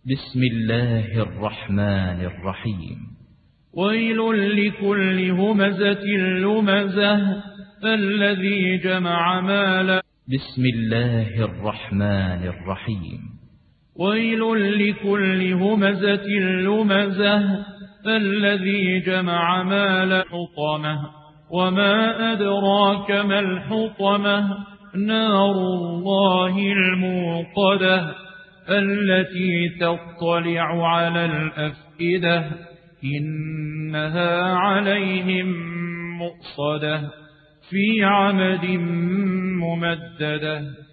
بسم الله الرحمن الرحيم. ويل لكل همزة لمزة الذي جمع مالا. بسم الله الرحمن الرحيم. ويل لكل همزة لمزة الذي جمع مالا حطمة. وما أدراك ما الحطمة؟ نار الله الموقدة التي تطلع على الأفئدة إنها عليهم مؤصدة في عمد ممددة.